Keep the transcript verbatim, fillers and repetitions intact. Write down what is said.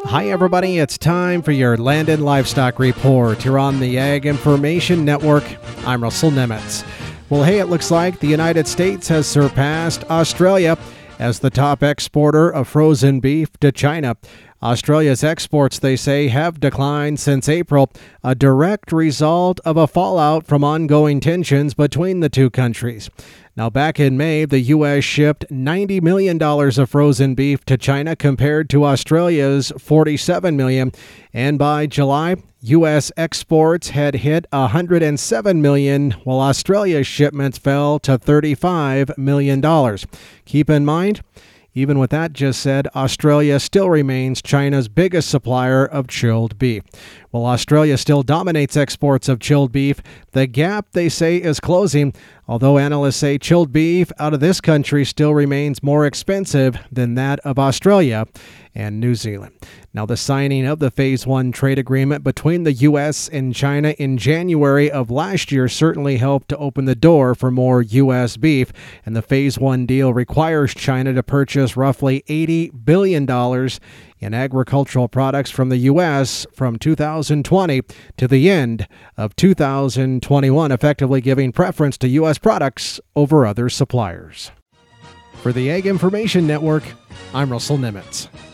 Hi, everybody. It's time for your Land and Livestock Report here on the Ag Information Network. I'm Russell Nemitz. Well, hey, it looks like the United States has surpassed Australia as the top exporter of frozen beef to China. Australia's exports, they say, have declined since April, a direct result of a fallout from ongoing tensions between the two countries. Now, back in May, the U S shipped ninety million dollars of frozen beef to China compared to Australia's forty-seven million dollars. And by July, U S exports had hit one hundred seven million dollars, while Australia's shipments fell to thirty-five million dollars. Keep in mind, even with that just said, Australia still remains China's biggest supplier of chilled beef. While Australia still dominates exports of chilled beef, the gap, they say, is closing, although analysts say chilled beef out of this country still remains more expensive than that of Australia and New Zealand. Now, the signing of the Phase one trade agreement between the U S and China in January of last year certainly helped to open the door for more U S beef, and the Phase one deal requires China to purchase roughly eighty billion dollars in agricultural products from the U S from two thousand twenty to the end of two thousand twenty-one, effectively giving preference to U S products over other suppliers. For the Ag Information Network, I'm Russell Nemitz.